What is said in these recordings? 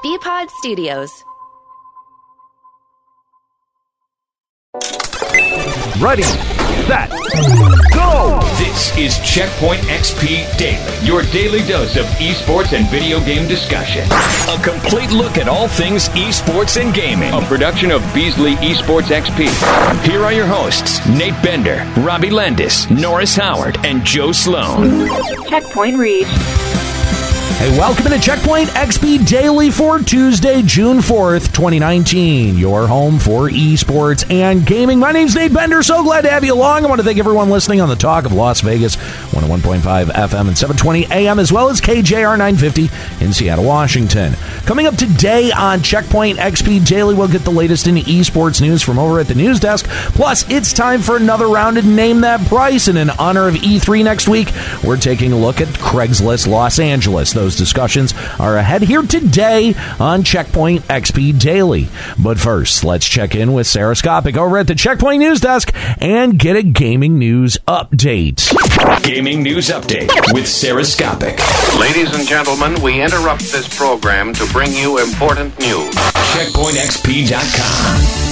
Bpod Studios. Ready, set, go! This is Checkpoint XP Daily, your daily dose of esports and video game discussion. A complete look at all things esports and gaming. A production of Beasley Esports XP. Here are your hosts, Nate Bender, Robbie Landis, Norris Howard, and Joe Sloan. Checkpoint reached. Hey, welcome to Checkpoint XP Daily for Tuesday, June 4th, 2019. Your home for esports and gaming. My name's Nate Bender. So glad to have you along. I want to thank everyone listening on the Talk of Las Vegas, 101.5 FM and 720 AM, as well as KJR 950 in Seattle, Washington. Coming up today on Checkpoint XP Daily, we'll get the latest in esports news from over at the news desk. Plus, it's time for another round of Name That Price. And in honor of E3 next week, we're taking a look at Craigslist Los Angeles. Those discussions are ahead here today on Checkpoint XP Daily. But first, let's check in with Sarah Skopik over at the Checkpoint News Desk and get a gaming news update. Gaming news update with Sarah Skopik. Ladies and gentlemen, we interrupt this program to bring you important news. CheckpointXP.com.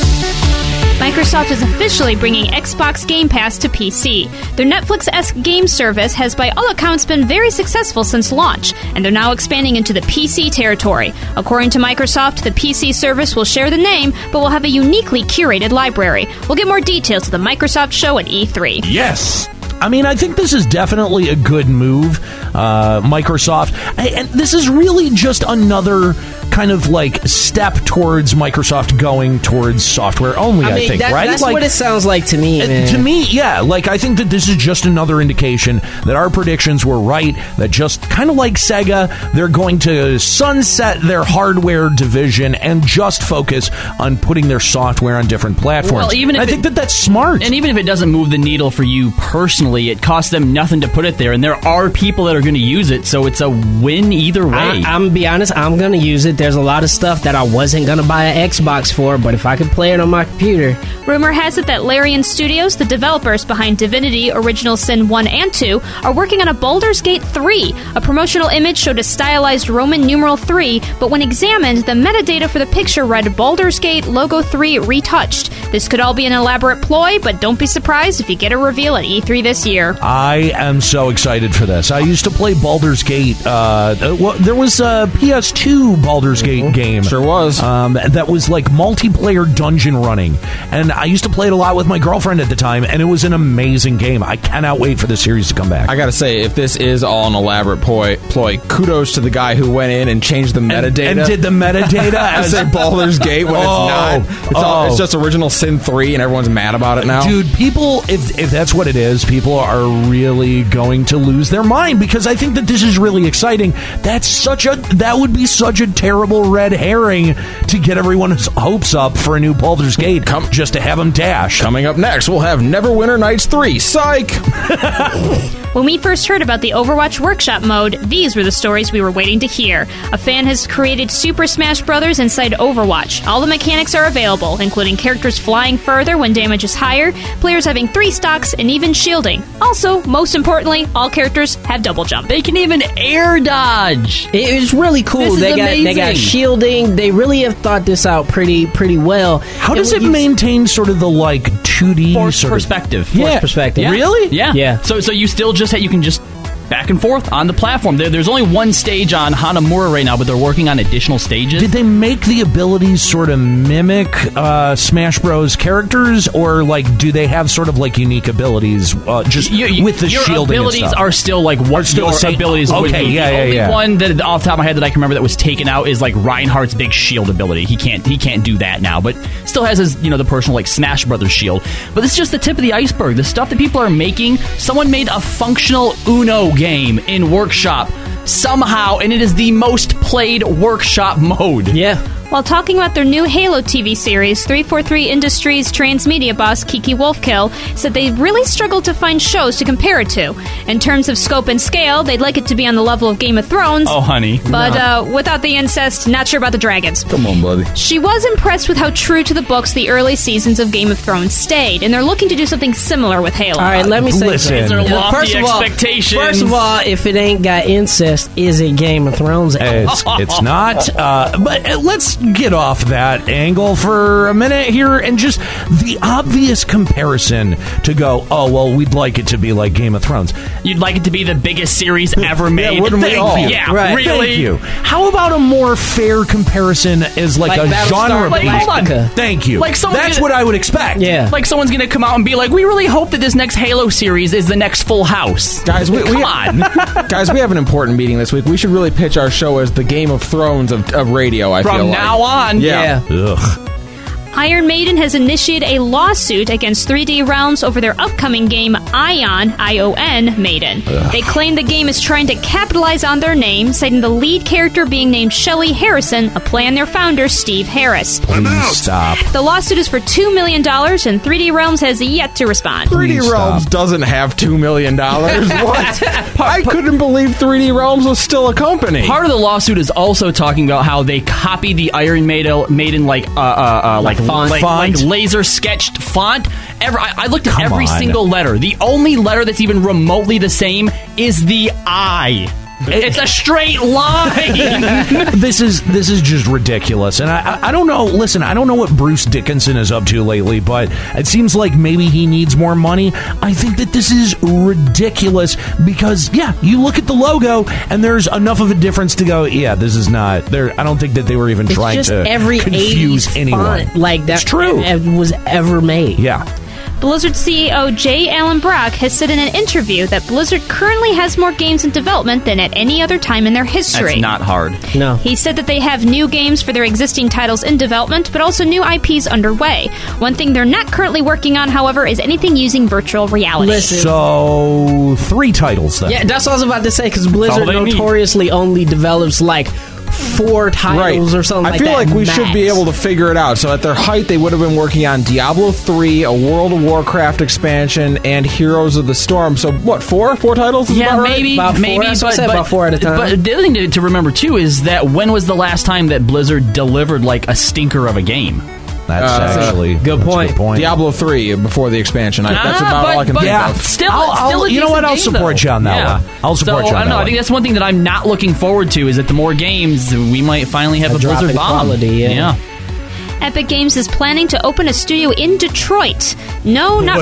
Microsoft is officially bringing Xbox Game Pass to PC. Their Netflix-esque game service has by all accounts been very successful since launch, and they're now expanding into the PC territory. According to Microsoft, the PC service will share the name, but will have a uniquely curated library. We'll get more details to the Microsoft show at E3. Yes! I mean, I think this is definitely a good move, Microsoft. And this is really just another kind of like step towards Microsoft going towards software only, I think, right? That's like, what it sounds like to me, man. To me, yeah. Like, I think that this is just another indication that our predictions were right, that just kind of like Sega, they're going to sunset their hardware division and just focus on putting their software on different platforms. Well, even if I think that that's smart. And even if it doesn't move the needle for you personally, it costs them nothing to put it there, and there are people that are going to use it, so it's a win either way. I'm going to be honest, I'm going to use it. There's a lot of stuff that I wasn't going to buy an Xbox for, but if I could play it on my computer. Rumor has it that Larian Studios, the developers behind Divinity, Original Sin 1 and 2, are working on a Baldur's Gate 3. A promotional image showed a stylized Roman numeral 3, but when examined, the metadata for the picture read Baldur's Gate Logo 3 retouched. This could all be an elaborate ploy, but don't be surprised if you get a reveal at E3 this year. I am so excited for this. I used to play Baldur's Gate. There was a PS2 Baldur's Gate game. Sure was. That was like multiplayer dungeon running. And I used to play it a lot with my girlfriend at the time, and it was an amazing game. I cannot wait for the series to come back. I gotta say, if this is all an elaborate ploy, kudos to the guy who went in and changed the metadata. And did the metadata as say Baldur's Gate when it's not. It's just Original Sin 3 and everyone's mad about it now. Dude, people, if that's what it is, people are really going to lose their mind, because I think that this is really exciting. That would be such a terrible red herring to get everyone's hopes up for a new Baldur's Gate just to have them dash. Coming up next, we'll have Neverwinter Nights 3. Psych! When we first heard about the Overwatch Workshop mode, these were the stories we were waiting to hear. A fan has created Super Smash Bros. Inside Overwatch. All the mechanics are available, including characters flying further when damage is higher, players having 3 stocks, and even shielding. Also, most importantly, all characters have double jump. They can even air dodge. It was really cool. They got shielding. They really have thought this out pretty well. How does it maintain sort of the like 2D Force perspective? Force perspective. Yeah. Really? Yeah. So you still you can just back and forth on the platform. There's only one stage on Hanamura right now, but they're working on additional stages. Did they make the abilities sort of mimic Smash Bros. Characters, or like do they have sort of like unique abilities with the your shielding? Your abilities and stuff? are still like what your abilities would okay, be. yeah, the only yeah. one that off the top of my head that I can remember that was taken out is like Reinhardt's big shield ability. He can't do that now, but still has his the personal like Smash Brothers shield. But it's just the tip of the iceberg. The stuff that people are making. Someone made a functional Uno game in Workshop somehow, and it is the most played Workshop mode. Yeah. While talking about their new Halo TV series, 343 Industries transmedia boss Kiki Wolfkill said they really struggled to find shows to compare it to. In terms of scope and scale, they'd like it to be on the level of Game of Thrones. Oh, honey. But without the incest, not sure about the dragons. Come on, buddy. She was impressed with how true to the books the early seasons of Game of Thrones stayed, and they're looking to do something similar with Halo. All right, let me say listen. something. These are lofty expectations. First of all, if it ain't got incest, is it Game of Thrones? It's not. But let's get off that angle for a minute here, and just the obvious comparison to go, oh, well, we'd like it to be like Game of Thrones. You'd like it to be the biggest series ever made. wouldn't we all? Thank you. Yeah, Right. really. Thank you. How about a more fair comparison as like a Battlestar genre? Like, hold on. Galactica. Thank you. Like someone That's did- what I would expect. Yeah. Like someone's going to come out and be like, we really hope that this next Halo series is the next Full House. Guys, we Come on. guys, we have an important meeting this week. We should really pitch our show as the Game of Thrones of radio, I feel From like. now on. Yeah. Ugh. Iron Maiden has initiated a lawsuit against 3D Realms over their upcoming game Ion, I-O-N, Maiden. They claim the game is trying to capitalize on their name, citing the lead character being named Shelley Harrison, a play on their founder, Steve Harris. Please stop. The lawsuit is for $2 million, and 3D Realms has yet to respond. 3D Please Realms stop. doesn't have $2 million. What? I couldn't believe 3D Realms was still a company. Part of the lawsuit is also talking about how they copied the Iron Maiden like laser sketched font. I looked at Come every on. single letter. The only letter that's even remotely the same is the I. It's a straight line. This is just ridiculous, and I don't know. Listen, I don't know what Bruce Dickinson is up to lately, but it seems like maybe he needs more money. I think that this is ridiculous because, yeah, you look at the logo and there's enough of a difference to go, yeah, this is not there. I don't think that they were even It's trying just to every confuse 80s anyone. font like that. It's true. Was ever made. Yeah. Blizzard CEO J. Allen Brock has said in an interview that Blizzard currently has more games in development than at any other time in their history. That's not hard. No. He said that they have new games for their existing titles in development, but also new IPs underway. One thing they're not currently working on, however, is anything using virtual reality. Listen. So 3 titles then. Yeah, that's what I was about to say, because Blizzard they need. notoriously only develops like 4 titles or something like that. I feel like we should be max. able to figure it out. So at their height, they would have been working on Diablo 3, a World of Warcraft expansion, and Heroes of the Storm. So what, 4 titles? Is Yeah, about right? maybe, About 4, maybe. that's what I said, about 4 at a time. But the other thing to remember too is that when was the last time that Blizzard delivered like a stinker of a game? That's actually good that's a point. good point. Diablo 3 before the expansion. That's about all I can think yeah. of. Still, I'll- still a you know what? decent I'll game, support though. you on that one. I'll support you on I don't that know. I one. think that's one thing that I'm not looking forward to is that the more games we might finally have a drop Blizzard in bomb. quality, yeah. Epic Games is planning to open a studio in Detroit. No, not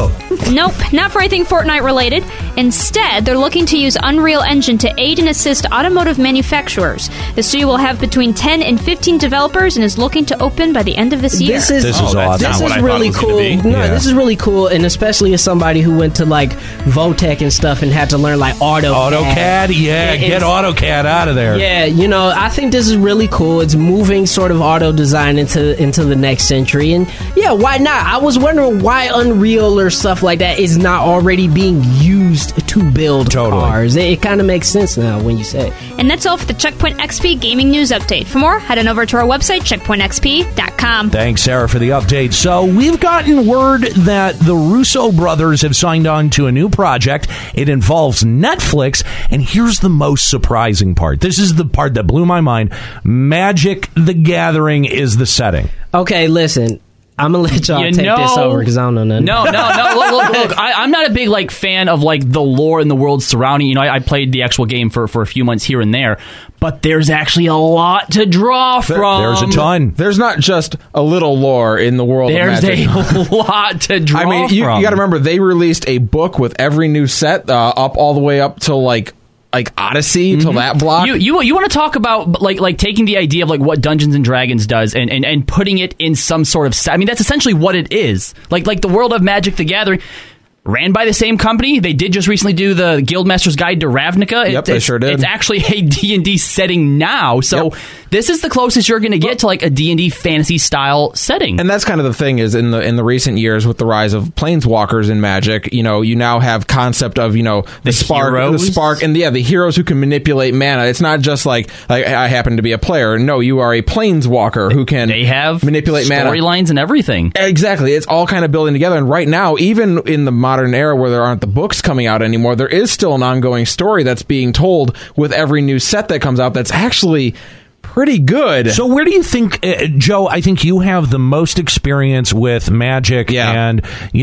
Nope, not for anything Fortnite related. Instead, they're looking to use Unreal Engine to aid and assist automotive manufacturers. The studio will have between 10 and 15 developers and is looking to open by the end of this year. This is This is that's awesome. not This what is I thought really it was gonna cool. be. No, Yeah. this is really cool, and especially as somebody who went to like Votech and stuff and had to learn like AutoCAD, yeah, get it's- AutoCAD out of there. Yeah, you know, I think this is really cool. It's moving sort of auto design into the next century, and yeah, why not? I was wondering why Unreal or stuff like that is not already being used to build Totally. cars. It kind of makes sense now when you say it. And that's all for the Checkpoint XP Gaming News Update. For more, head on over to our website, checkpointxp.com. Thanks, Sarah, for the update. So we've gotten word that the Russo brothers have signed on to a new project. It involves Netflix, and here's the most surprising part. This is the part that blew my mind. Magic the Gathering is the setting. Okay, listen. I'm gonna let y'all You take this know- over because I don't know nothing. No. Look. I'm not a big like fan of like the lore and the world surrounding. You know, I played the actual game for a few months here and there, but there's actually a lot to draw from. There's a ton. There's not just a little lore in the world There's of Magic. a lot to draw. I mean, you from. got to remember, they released a book with every new set up all the way up to like Odyssey till that block. You want to talk about like taking the idea of like what Dungeons and Dragons does and putting it in some sort of I mean that's essentially what it is. Like the world of Magic the Gathering. ran by the same company. They did just recently do the Guildmaster's Guide to Ravnica. Yep, they sure did. It's actually a D&D setting now. So this is the closest you're going to get to like a D&D fantasy style setting. And that's kind of the thing is in the recent years with the rise of planeswalkers in Magic, you now have concept of, the spark, and the heroes who can manipulate mana. It's not just like I happen to be a player. No, you are a planeswalker who can manipulate mana. Storylines and everything. Exactly. It's all kind of building together. And right now, even in the modern era where there aren't the books coming out anymore, there is still an ongoing story that's being told with every new set that comes out that's actually pretty good. So where do you think, Joe, I think you have the most experience with Magic and,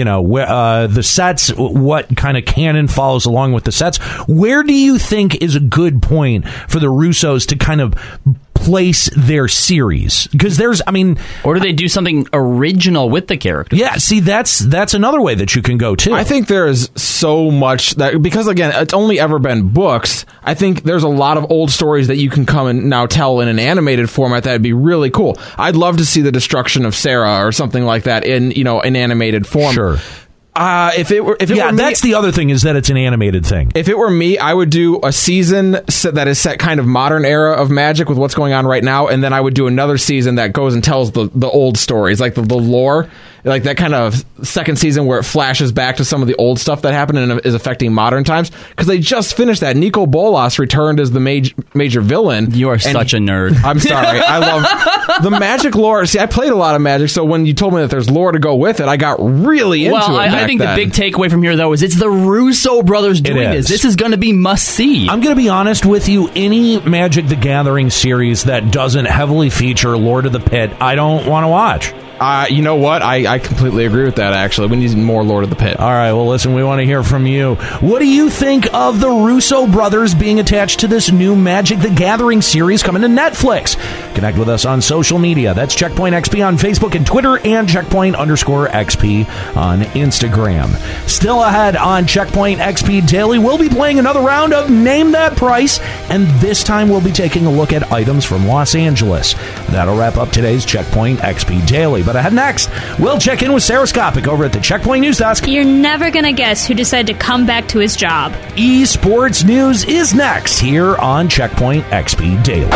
the sets, what kind of canon follows along with the sets. Where do you think is a good point for the Russos to kind of place their series? Because or do they do something original with the characters? Yeah, see, that's another way that you can go too. I think there is so much that, because again, it's only ever been books. I think there's a lot of old stories that you can come and now tell in an animated format that'd be really cool. I'd love to see the destruction of Sarah or something like that in an animated form. Sure. If it were me, that's the other thing, is that it's an animated thing. If it were me, I would do a season that is set kind of modern era of Magic with what's going on right now, and then I would do another season that goes and tells the old stories, like the lore, like that kind of second season where it flashes back to some of the old stuff that happened and is affecting modern times. Because they just finished that. Nico Bolas returned as the major villain. You are such a nerd. I'm sorry. I love the Magic lore. See, I played a lot of Magic, so when you told me that there's lore to go with it, I got really into it. I think the big takeaway from here, though, is it's the Russo brothers doing this. This is going to be must-see. I'm going to be honest with you. Any Magic the Gathering series that doesn't heavily feature Lord of the Pit, I don't want to watch. You know what? I completely agree with that, actually. We need more Lord of the Pit. All right, well, listen, we want to hear from you. What do you think of the Russo brothers being attached to this new Magic the Gathering series coming to Netflix? Connect with us on social media. That's Checkpoint XP on Facebook and Twitter, and Checkpoint_XP on Instagram. Still ahead on Checkpoint XP Daily, we'll be playing another round of Name That Price, and this time we'll be taking a look at items from Los Angeles. That'll wrap up today's Checkpoint XP Daily. But ahead next, we'll check in with Sarah Skopik over at the Checkpoint News Desk. You're never going to guess who decided to come back to his job. Esports News is next here on Checkpoint XP Daily.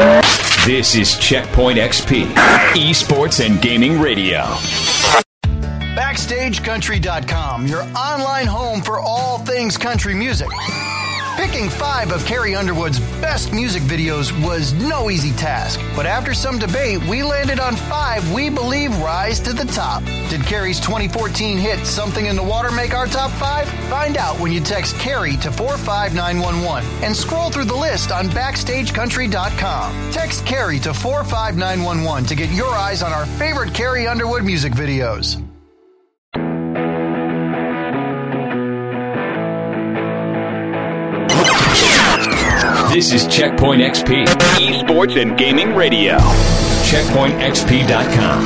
This is Checkpoint XP, Esports and Gaming Radio. BackstageCountry.com, your online home for all things country music. Picking 5 of Carrie Underwood's best music videos was no easy task, but after some debate, we landed on 5 we believe rise to the top. Did Carrie's 2014 hit Something in the Water make our top 5? Find out when you text Carrie to 45911 and scroll through the list on BackstageCountry.com. Text Carrie to 45911 to get your eyes on our favorite Carrie Underwood music videos. This is Checkpoint XP, Esports and Gaming Radio. CheckpointXP.com.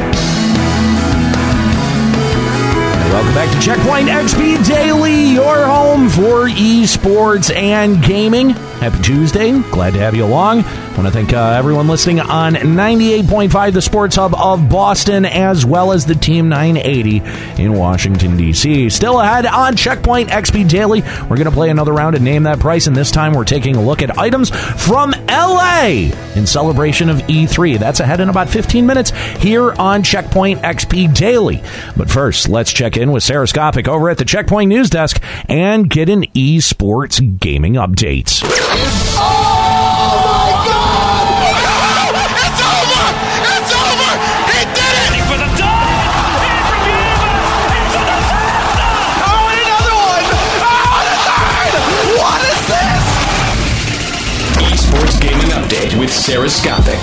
Welcome back to Checkpoint XP Daily, your home for esports and gaming. Happy Tuesday. Glad to have you along. I want to thank everyone listening on 98.5, the Sports Hub of Boston, as well as the Team 980 in Washington, D.C. Still ahead on Checkpoint XP Daily, we're going to play another round of Name That Price, and this time we're taking a look at items from L.A. in celebration of E3. That's ahead in about 15 minutes here on Checkpoint XP Daily. But first, let's check in with Sarah Skopik over at the Checkpoint News Desk and get an esports gaming update. With Sarah Skopik.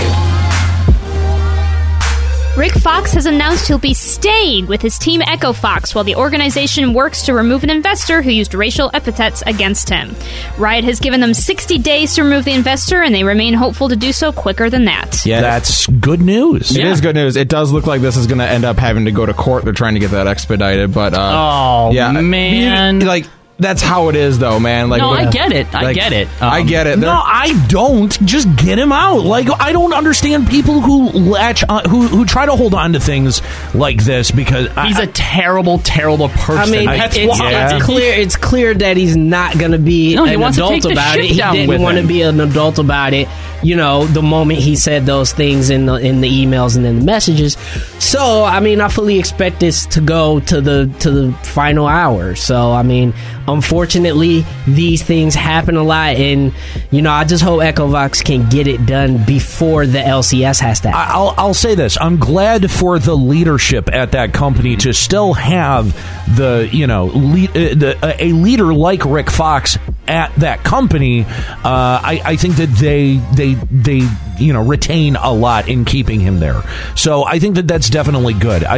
Rick Fox has announced he'll be staying with his team Echo Fox while the organization works to remove an investor who used racial epithets against him. Riot has given them 60 days to remove the investor, and they remain hopeful to do so quicker than that. Yeah, that's good news. It is good news. It does look like this is going to end up having to go to court. They're trying to get that expedited, but man. that's how it is, though, man. Like, no, I get it. I get it. I get it. No, I don't. Just get him out. Like, I don't understand people who latch on, who try to hold on to things like this because he's a terrible, terrible person. I mean, it's clear that he's not going to be an adult about it. He didn't want to be an adult about it. You know, the moment he said those things in the emails and in the messages. So, I mean, I fully expect this to go to the final hour. So, I mean, unfortunately, these things happen a lot, and you know, I just hope Echovox can get it done before the LCS has to happen. I'll say this: I'm glad for the leadership at that company to still have the a leader like Rick Fox at that company. I think that they retain a lot in keeping him there. So I think that that's definitely good. I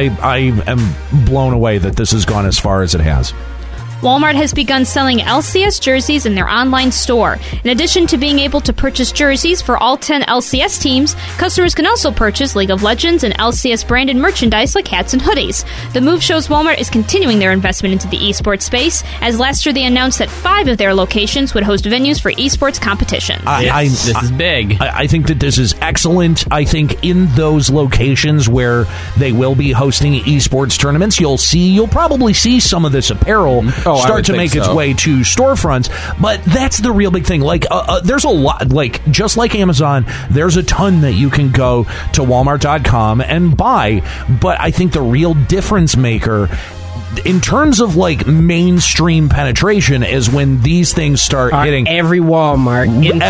am blown away that this has gone as far as it has. Walmart has begun selling LCS jerseys in their online store. In addition to being able to purchase jerseys for all 10 LCS teams, customers can also purchase League of Legends and LCS branded merchandise like hats and hoodies. The move shows Walmart is continuing their investment into the esports space, as last year they announced that 5 of their locations would host venues for esports competitions. This is big. I think that this is excellent. I think in those locations where they will be hosting esports tournaments, you'll probably see some of this apparel start to make its way to storefronts, but that's the real big thing. Like, there's a lot, like, just like Amazon, there's a ton that you can go to Walmart.com and buy, but I think the real difference maker in terms of like mainstream penetration is when these things start hitting every Walmart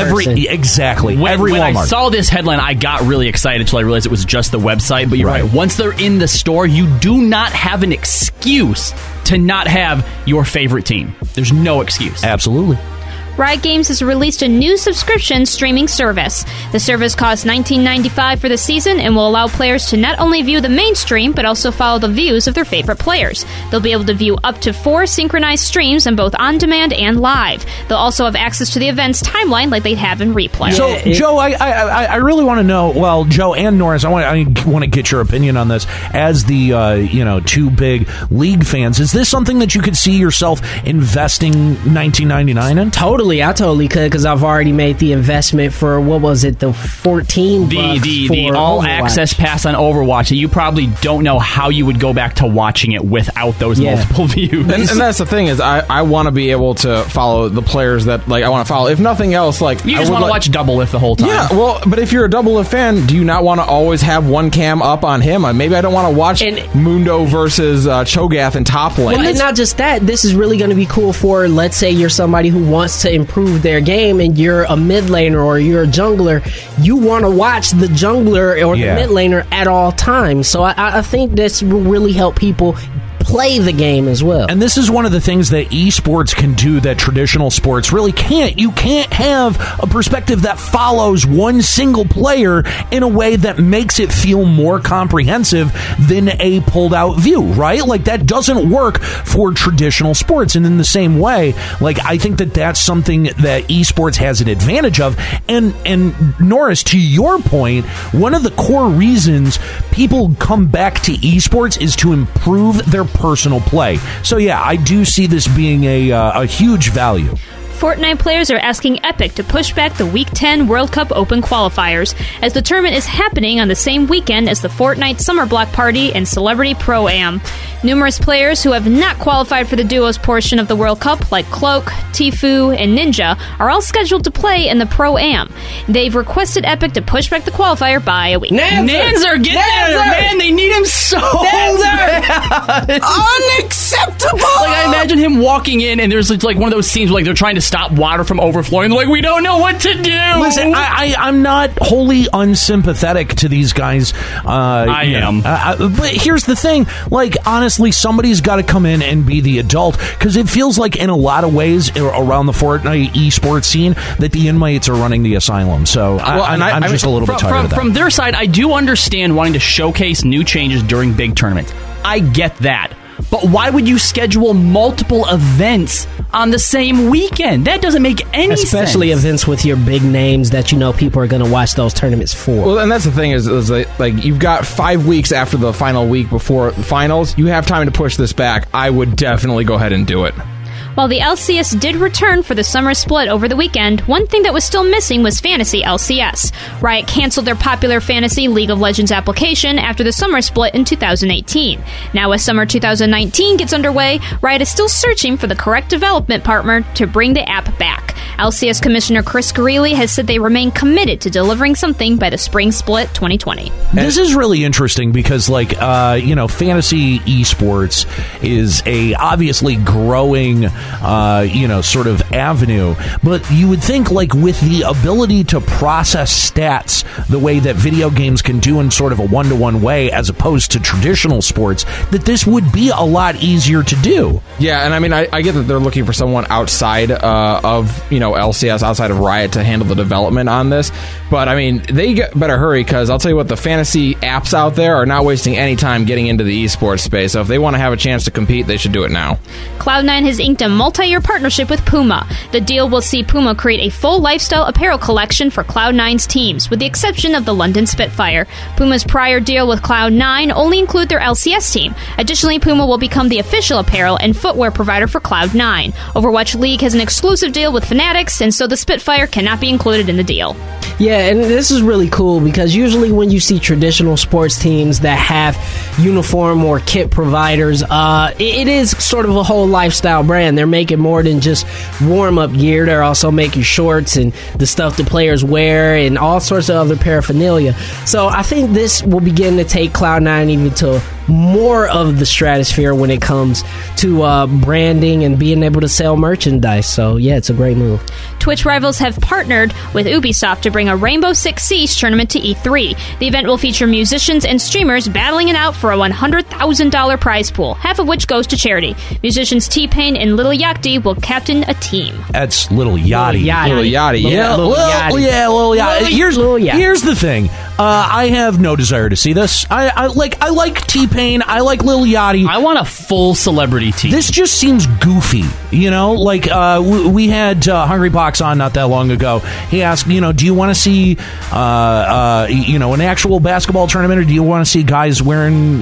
exactly when Walmart. I saw this headline, I got really excited until I realized it was just the website, but you're right. Once they're in the store, you do not have an excuse to not have your favorite team. There's no excuse. Absolutely. Riot Games has released a new subscription streaming service. The service costs $19.95 for the season and will allow players to not only view the main stream, but also follow the views of their favorite players. They'll be able to view up to 4 synchronized streams on both on-demand and live. They'll also have access to the event's timeline like they have in replay. So, Joe, I really want to know, well, Joe and Norris, I want to get your opinion on this. As the, two big league fans, is this something that you could see yourself investing $19.99 in? I totally could, because I've already made the investment for, what was it, the $14 the all Overwatch. Access pass on Overwatch, and you probably don't know how you would go back to watching it without those multiple views. And that's the thing is, I want to be able to follow the players that I want to follow. If nothing else, you just want to watch Double Lift the whole time. Yeah, well, but if you're a Double Lift fan, do you not want to always have one cam up on him? Maybe I don't want to watch Mundo versus Cho'Gath in top lane. Well, and not just that, this is really going to be cool for, let's say you're somebody who wants to improve their game and you're a mid laner or you're a jungler, you want to watch the jungler or the mid laner at all times. So I think this will really help people play the game as well. And this is one of the things that esports can do that traditional sports really can't. You can't have a perspective that follows one single player in a way that makes it feel more comprehensive than a pulled out view, right? Like, that doesn't work for traditional sports. And in the same way, I think that that's something that esports has an advantage of. And Norris, to your point, one of the core reasons people come back to esports is to improve their personal play. So yeah, I do see this being a huge value. Fortnite players are asking Epic to push back the Week 10 World Cup Open qualifiers, as the tournament is happening on the same weekend as the Fortnite Summer Block Party and Celebrity Pro-Am. Numerous players who have not qualified for the duos portion of the World Cup, like Cloak, Tfue, and Ninja, are all scheduled to play in the Pro-Am. They've requested Epic to push back the qualifier by a week. Nanzer, get there, man! They need him so bad! Unacceptable! I imagine him walking in, and there's one of those scenes where they're trying to stop water from overflowing. They're we don't know what to do. Listen, I'm not wholly unsympathetic to these guys. I am. But here's the thing. Honestly, somebody's got to come in and be the adult, because it feels like in a lot of ways around the Fortnite esports scene that the inmates are running the asylum. So I'm just a little bit tired of that. From their side, I do understand wanting to showcase new changes during big tournaments. I get that. But why would you schedule multiple events on the same weekend? That doesn't make any sense. Especially events with your big names that people are going to watch those tournaments for. Well, and that's the thing is you've got 5 weeks after the final week before the finals. You have time to push this back. I would definitely go ahead and do it. While the LCS did return for the summer split over the weekend, one thing that was still missing was Fantasy LCS. Riot canceled their popular Fantasy League of Legends application after the summer split in 2018. Now, as summer 2019 gets underway, Riot is still searching for the correct development partner to bring the app back. LCS Commissioner Chris Greeley has said they remain committed to delivering something by the spring split 2020. This is really interesting because, fantasy esports is a obviously growing, sort of avenue. But you would think, with the ability to process stats the way that video games can do in sort of a one-to-one way, as opposed to traditional sports, that this would be a lot easier to do. Yeah, and I mean, I get that they're looking for someone outside of LCS, outside of Riot, to handle the development on this. But I mean, they better hurry, because I'll tell you what, the fantasy apps out there are not wasting any time getting into the esports space. So if they want to have a chance to compete, they should do it now. Cloud9 has inked a multi-year partnership with Puma. The deal will see Puma create a full lifestyle apparel collection for Cloud9's teams, with the exception of the London Spitfire. Puma's prior deal with Cloud9 only included their LCS team. Additionally, Puma will become the official apparel and footwear provider for Cloud9. Overwatch League has an exclusive deal with Fanatics, and so the Spitfire cannot be included in the deal. Yeah, and this is really cool because usually when you see traditional sports teams that have uniform or kit providers, it is sort of a whole lifestyle brand. They're making more than just warm-up gear. They're also making shorts and the stuff the players wear and all sorts of other paraphernalia. So I think this will begin to take Cloud9 even to more of the stratosphere when it comes to branding and being able to sell merchandise. So yeah, it's a great move. Twitch Rivals have partnered with Ubisoft to bring a Rainbow Six Siege tournament to E3. The event will feature musicians and streamers battling it out for a $100,000 prize pool, half of which goes to charity. Musicians T-Pain and Lil Yachty will captain a team. That's Lil Yachty. Lil Yachty, yeah. Lil Yachty. Here's the thing. I have no desire to see this. I like T-Pain. I like Lil Yachty. I want a full celebrity team. This just seems goofy, we had Hungry Box on not that long ago. He asked, do you want to see, an actual basketball tournament, or do you want to see guys wearing,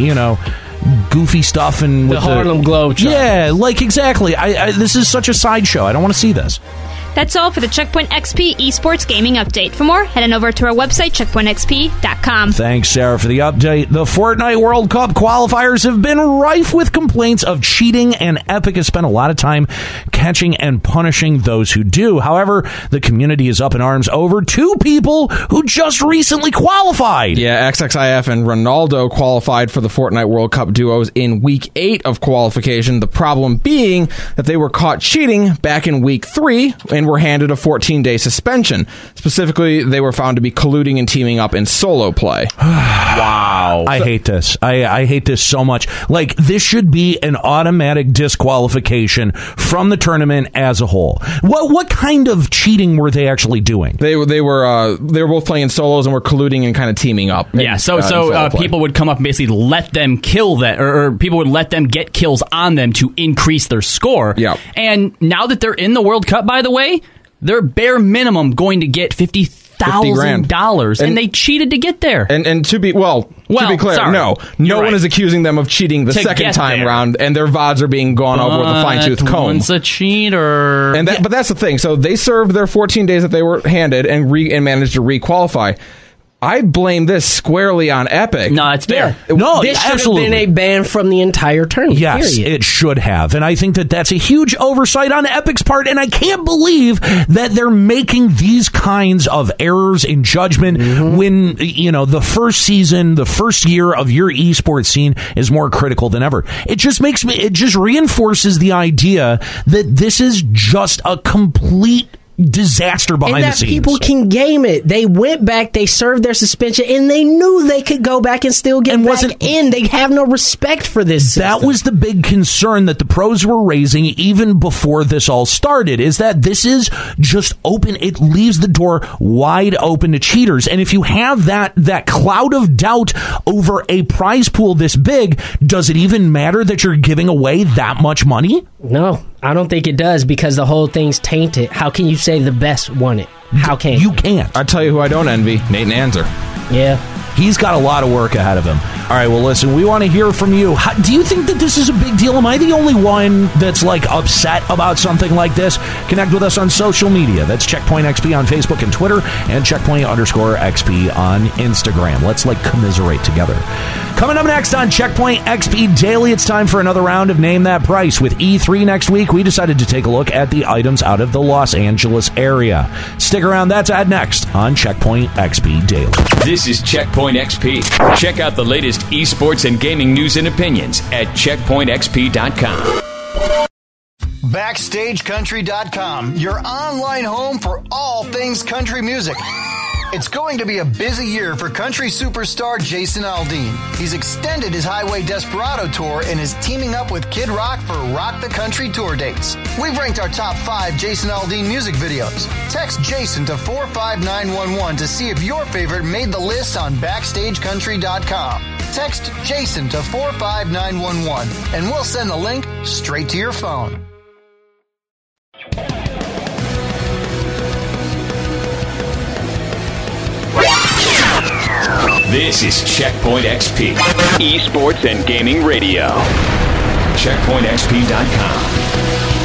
goofy stuff and the Harlem Globetrotters? Yeah, exactly. This is such a sideshow. I don't want to see this. That's all for the Checkpoint XP Esports Gaming Update. For more, head on over to our website, checkpointxp.com. Thanks, Sarah, for the update. The Fortnite World Cup qualifiers have been rife with complaints of cheating, and Epic has spent a lot of time catching and punishing those who do. However, the community is up in arms over two people who just recently qualified. Yeah, XXIF and Ronaldo qualified for the Fortnite World Cup duos in Week 8 of qualification. The problem being that they were caught cheating back in Week 3 and were handed a 14-day suspension. Specifically, they were found to be colluding and teaming up in solo play. Wow. I hate this. I hate this so much. This should be an automatic disqualification from the tournament as a whole. What kind of cheating were they actually doing? They were both playing solos and were colluding and kind of teaming up. Yeah, so people would come up and basically let them kill that, or people would let them get kills on them to increase their score. Yeah. And now that they're in the World Cup, by the way, they're bare minimum going to get $50,000, and they cheated to get there. And to be clear, sorry. no one is accusing them of cheating the second time round, and their VODs are being gone over with a fine-tooth comb. One's a cheater. But that's the thing. So they served their 14 days that they were handed and managed to re-qualify. I blame this squarely on Epic. No, it's fair. Yeah. No, this should absolutely. have been a ban from the entire tournament. Yes, period. It should have. And I think that that's a huge oversight on Epic's part, and I can't believe that they're making these kinds of errors in judgment when, the first season, the first year of your esports scene is more critical than ever. It just reinforces the idea that this is just a complete disaster behind the scenes. People can game it. They went back, they served their suspension, and they knew they could go back and still get back in. They have no respect for this system. That was the big concern that the pros were raising even before this all started, is that this is just open. It leaves the door wide open to cheaters. And if you have that cloud of doubt over a prize pool this big, does it even matter that you're giving away that much money? No, I don't think it does, because the whole thing's tainted. How can you say the best won it? How can you? Can't. I tell you who I don't envy, Nate Nanzer. Yeah. He's got a lot of work ahead of him. All right, well, listen, we want to hear from you. Do you think that this is a big deal? Am I the only one that's like upset about something like this? Connect with us on social media. That's Checkpoint XP on Facebook and Twitter, and Checkpoint_XP on Instagram. Let's commiserate together. Coming up next on Checkpoint XP Daily, it's time for another round of Name That Price. With E3 next week, we decided to take a look at the items out of the Los Angeles area. Stick around, that's ahead next on Checkpoint XP Daily. This is Checkpoint XP. Check out the latest esports and gaming news and opinions at checkpointxp.com. BackstageCountry.com, your online home for all things country music. It's going to be a busy year for country superstar Jason Aldean. He's extended his Highway Desperado tour and is teaming up with Kid Rock for Rock the Country tour dates. We've ranked our top 5 Jason Aldean music videos. Text Jason to 45911 to see if your favorite made the list on BackstageCountry.com. Text Jason to 45911 and we'll send the link straight to your phone. This is Checkpoint XP, esports and gaming radio. CheckpointXP.com.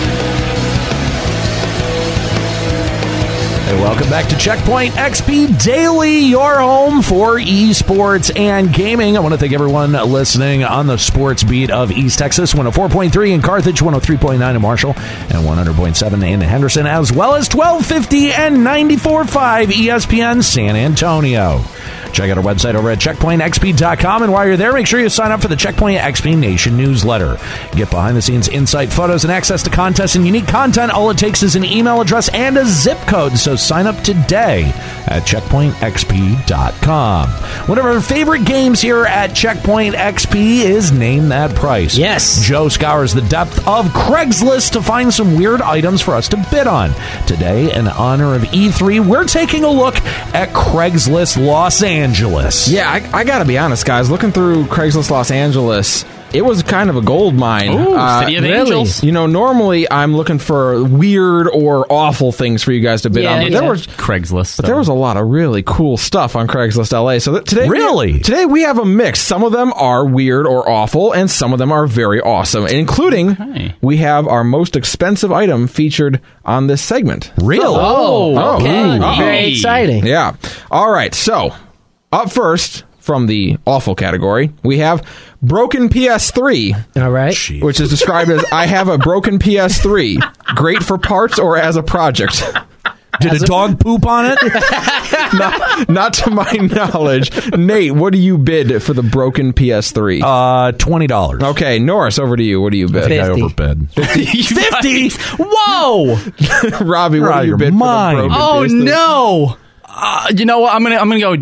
Hey, welcome back to Checkpoint XP Daily, your home for esports and gaming. I want to thank everyone listening on the sports beat of East Texas, 104.3 in Carthage, 103.9 in Marshall, and 100.7 in Henderson, as well as 1250 and 94.5 ESPN San Antonio. Check out our website over at checkpointxp.com, and while you're there, make sure you sign up for the Checkpoint XP Nation newsletter. Get behind-the-scenes insight, photos, and access to contests and unique content. All it takes is an email address and a zip code, so sign up today at checkpointxp.com. One of our favorite games here at Checkpoint XP is Name That Price. Yes. Joe scours the depth of Craigslist to find some weird items for us to bid on. Today, in honor of E3, we're taking a look at Craigslist Los Angeles. Yeah, I gotta be honest, guys. Looking through Craigslist Los Angeles, it was kind of a gold mine. Ooh, City of Angels. You know, normally I'm looking for weird or awful things for you guys to bid on. But there was Craigslist. But there was a lot of really cool stuff on Craigslist LA. So today, Really? we have a mix. Some of them are weird or awful, and some of them are very awesome. Including, we have our most expensive item featured on this segment. Really? Oh, okay. Very exciting. Yeah. All right. So, up first, from the awful category, we have broken PS3. All right. Jeez. Which is described as, I have a broken PS3. Great for parts or as a project. Did a dog poop on it? Not to my knowledge. Nate, what do you bid for the broken PS3? $20. Okay, Norris, over to you. What do you bid? I think I overbid. 50? Whoa! Robbie, what do you bid for the broken PS3? No! You know what? I'm gonna go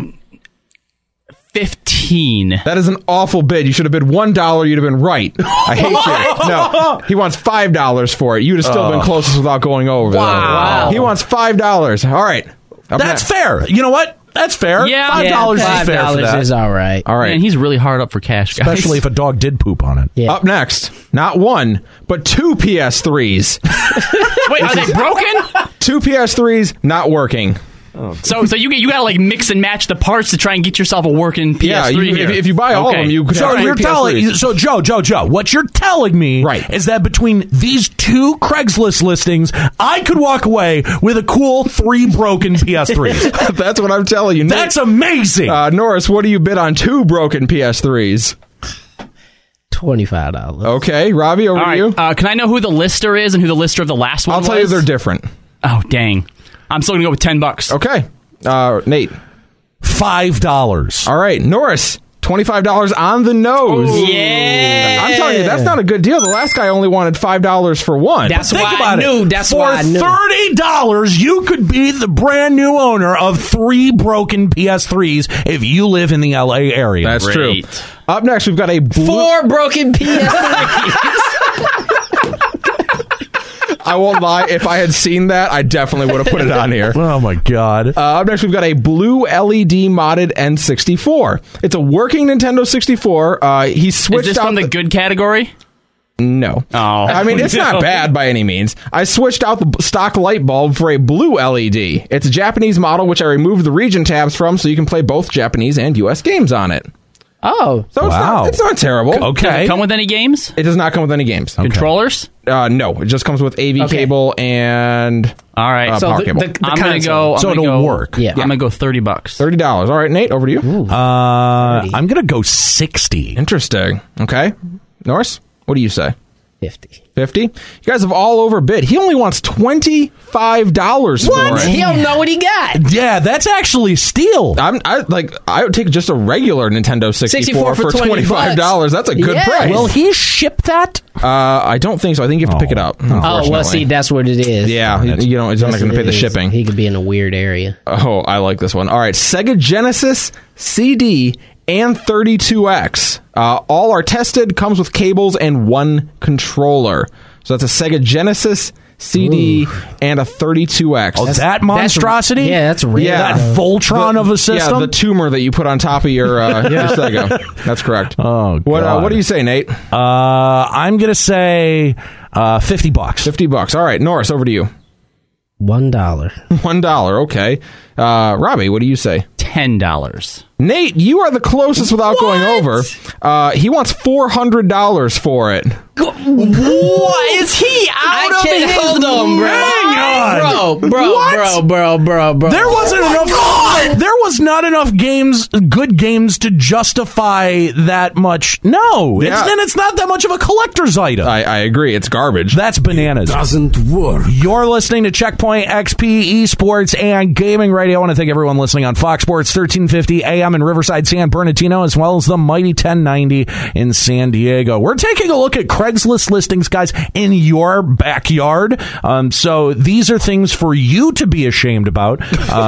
15. That is an awful bid. You should have bid $1. You'd have been right. I hate you. No, he wants $5 for it. You'd have still been closest without going over. Wow. He wants $5. All right. That's fair. You know what? That's fair. Yeah. $5 is fair for $5 that. is all right. All right. Man, he's really hard up for cash, guys. Especially if a dog did poop on it. Yeah. Up next, not one, but 2 PS3s. Wait, are they broken? 2 PS3s not working. So you gotta like mix and match the parts to try and get yourself a working PS3 Yeah, here. if you buy all of them, you could So have you're 3 telling, PS3s. so Joe, what you're telling me is that between these 2 Craigslist listings, I could walk away with a cool 3 broken PS3s. That's what I'm telling you. Nate. That's amazing. Norris, what do you bid on 2 broken PS3s? $25. Okay, Robbie, over All to right, you. can I know who the lister is and who the lister of the last one I'll was? tell you they're different. Oh, dang. I'm still gonna go with $10. Okay. Nate. $5. All right, Norris. $25 on the nose. Oh, yeah. I'm telling you, that's not a good deal. The last guy only wanted $5 for one. That's Think why about I knew. it. That's For why I knew. $30, you could be the brand new owner of 3 broken PS3s if you live in the LA area. That's Great. true. Up next, we've got a 4 broken PS3s. I won't lie. If I had seen that, I definitely would have put it on here. Oh, my God. Up next, we've got a blue LED modded N64. It's a working Nintendo 64. He switched Is this out from the good category? No. Oh. I mean, it's not bad by any means. I switched out the stock light bulb for a blue LED. It's a Japanese model, which I removed the region tabs from, so you can play both Japanese and U.S. games on it. Oh. So it's not terrible. Does Okay. it come with any games? It does not come with any games. Controllers? No, it just comes with AV cable and All right. So power the cable. I'm going to go. So it'll work. Yeah. I'm going to go $30. $30. All right, Nate, over to you. I'm going to go 60. Interesting. Okay. Norris, what do you say? 50. 50? You guys have all overbid. He only wants $25 for it. He don't know what he got. Yeah, that's actually steal. I would take just a regular Nintendo 64 for $25. That's a good Yeah. price. Will he ship that? I don't think so. I think you have to pick it up. Oh, well, unfortunately. see, that's what it is. Yeah, you know, he's not going to pay the shipping. He could be in a weird area. Oh, I like this one. All right, Sega Genesis CD and 32X. All are tested, comes with cables and one controller. So that's a Sega Genesis CD and a 32X. Oh, that monstrosity? That's rare. Yeah. That Voltron of a system? Yeah, the tumor that you put on top of your Sega. That's correct. Oh, God. What do you say, Nate? I'm going to say $50. $50. All right, Norris, over to you. $1. $1. Okay. Robbie, what do you say? $10. Nate, you are the closest without going over. He wants $400 for it. What? Is he out of his Hold on, bro. Hang on. Bro. There wasn't enough. There was not enough good games to justify that much. No, Yeah. it's not that much of a collector's item. I agree. It's garbage. That's bananas. Doesn't work. You're listening to Checkpoint XP Esports and Gaming Radio. I want to thank everyone listening on Fox Sports 1350 AM in Riverside, San Bernardino, as well as the mighty 1090 in San Diego. We're taking a look at Craigslist listings, guys, in your backyard. So these are things for you to be ashamed about.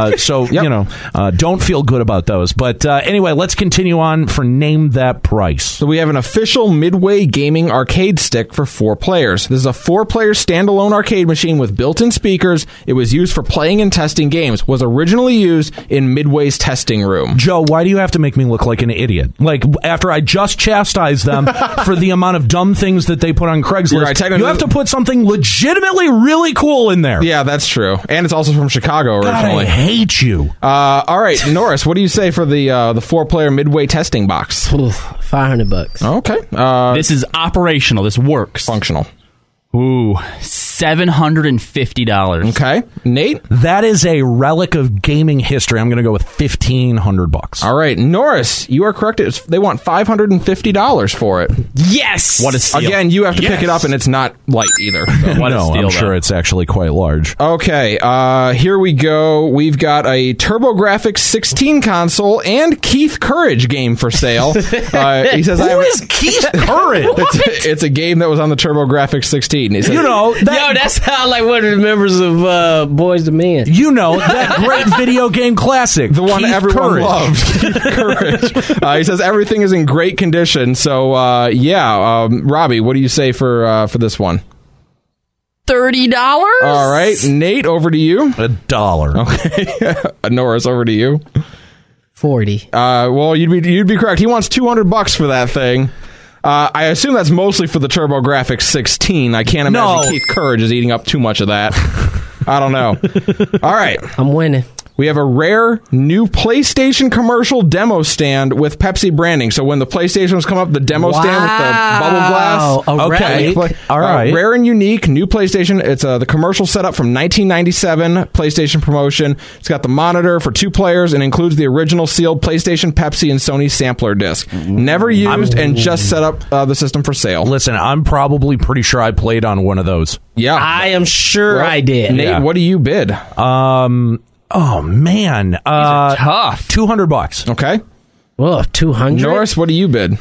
Don't feel good about those. But anyway, let's continue on for Name That Price. So we have an official Midway Gaming arcade stick for 4 players. This is a 4-player standalone arcade machine with built-in speakers. It was used for playing and testing games. Was originally used in Midway's testing room. Joe, why do you have to make me look like an idiot? Like, after I just chastised them for the amount of dumb things that they put on Craigslist, You're right, technically- you have to put something legitimately really cool in there. Yeah, that's true. And it's also from Chicago God, originally. I hate you. All right, Norris, what do you say for the 4-player Midway testing box? $500. Okay. This is operational. This works. Functional. Ooh, $750. Okay. Nate? That is a relic of gaming history. I'm going to go with $1,500. All right. Norris, you are correct. They want $550 for it. Yes! What a steal. Again, you have to pick it up, and it's not light either. So. What a No, steal, I'm sure though. it's actually quite large. Okay, here we go. We've got a TurboGrafx 16 console and Keith Courage game for sale. He says, Who is Keith Courage? It's a game that was on the TurboGrafx 16. He says, You know, Yo, that sounds like one of the members of Boys to Men. that great video game classic. the one Keith everyone Courage. loved. Keith Courage. He says everything is in great condition. So, Robbie, what do you say for this one? $30? All right, Nate, over to you. $1. Okay, Norris, over to you. 40. Well, you'd be correct. He wants $200 for that thing. I assume that's mostly for the TurboGrafx 16. I can't imagine No. Keith Courage is eating up too much of that. I don't know. All right. I'm winning. We have a rare new PlayStation commercial demo stand with Pepsi branding. So when the PlayStations come up, the demo stand with the bubble glass. A Okay. relic. All right. Rare and unique, new PlayStation. It's the commercial setup from 1997 PlayStation promotion. It's got the monitor for 2 players and includes the original sealed PlayStation, Pepsi, and Sony sampler disc. Never used and just set up the system for sale. Listen, I'm probably pretty sure I played on one of those. Yeah. I am sure Well, I did. Nate, Yeah. what do you bid? Oh man, Tough. $200. Okay. Oh, 200? Norris, what do you bid?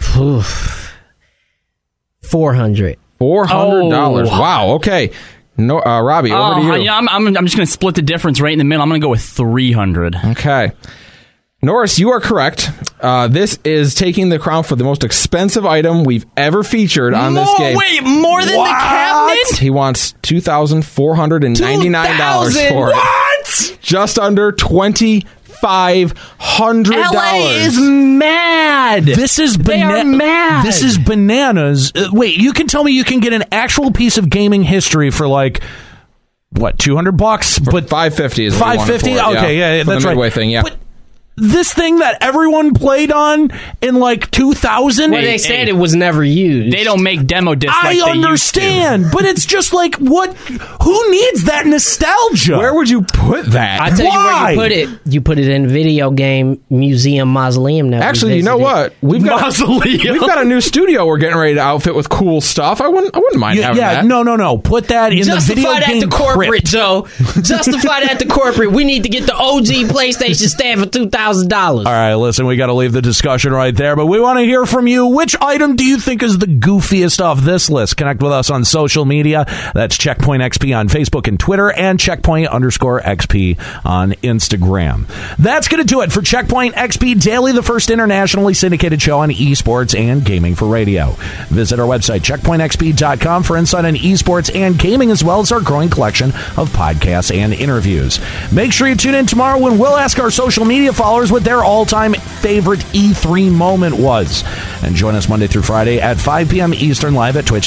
400. $400. Wow. Okay. No, Robbie, over to you. Yeah, I'm just going to split the difference right in the middle. I'm going to go with 300. Okay. Norris, you are correct. This is taking the crown for the most expensive item we've ever featured on this game. Wait, more than the cabinet? He wants $2,499 for it. What? Just under $25,000. $500. LA is mad. This is They are mad. This is bananas. Wait, you can tell me you can get an actual piece of gaming history for like what, $200? But $550 is what $550. you want it for, Okay, yeah, for that's the Midway right. thing, yeah. But this thing that everyone played on in like 2000. Well, they said it was never used. They don't make demo discs like I they understand, used to. but it's just like, what? Who needs that nostalgia? Where would you put that? I tell you where you put it. You put it in video game museum mausoleum. That Actually, you know what? We've got a new studio we're getting ready to outfit with cool stuff. I wouldn't mind having that. No. Put that in the video Justify that game to corporate, crypt. Joe. Justify that to corporate. We need to get the OG PlayStation stand for $2,000. All right, listen, we got to leave the discussion right there, but we want to hear from you. Which item do you think is the goofiest off this list? Connect with us on social media. That's Checkpoint XP on Facebook and Twitter, and Checkpoint_XP on Instagram. That's going to do it for Checkpoint XP Daily, the first internationally syndicated show on esports and gaming for radio. Visit our website, checkpointxp.com, for insight on esports and gaming, as well as our growing collection of podcasts and interviews. Make sure you tune in tomorrow when we'll ask our social media followers what their all-time favorite E3 moment was. And join us Monday through Friday at 5 p.m. Eastern live at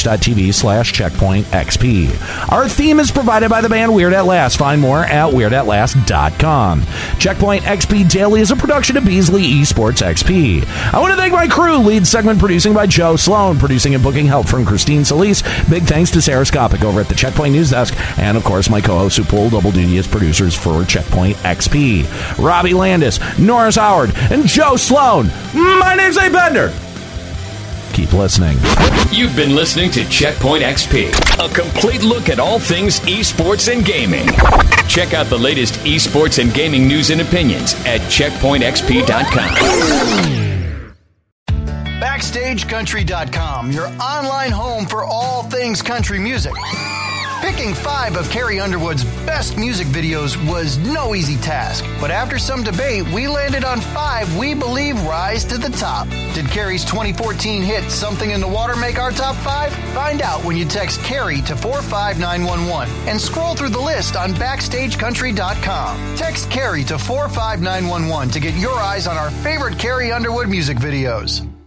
twitch.tv/CheckpointXP. Our theme is provided by the band Weird at Last. Find more at weirdAtLast.com. Checkpoint XP Daily is a production of Beasley Esports XP. I want to thank my crew. Lead segment producing by Joe Sloan. Producing and booking help from Christine Solis. Big thanks to Sarah Skopic over at the Checkpoint News Desk. And, of course, my co-hosts who pull double duty as producers for Checkpoint XP. Robbie Landis, Norris Howard, and Joe Sloan. My name's A. Bender. Keep listening. You've been listening to Checkpoint XP, a complete look at all things esports and gaming. Check out the latest esports and gaming news and opinions at checkpointxp.com. BackstageCountry.com, your online home for all things country music. Picking 5 of Carrie Underwood's best music videos was no easy task, but after some debate, we landed on 5 we believe rise to the top. Did Carrie's 2014 hit Something in the Water make our top 5? Find out when you text Carrie to 45911 and scroll through the list on BackstageCountry.com. Text Carrie to 45911 to get your eyes on our favorite Carrie Underwood music videos.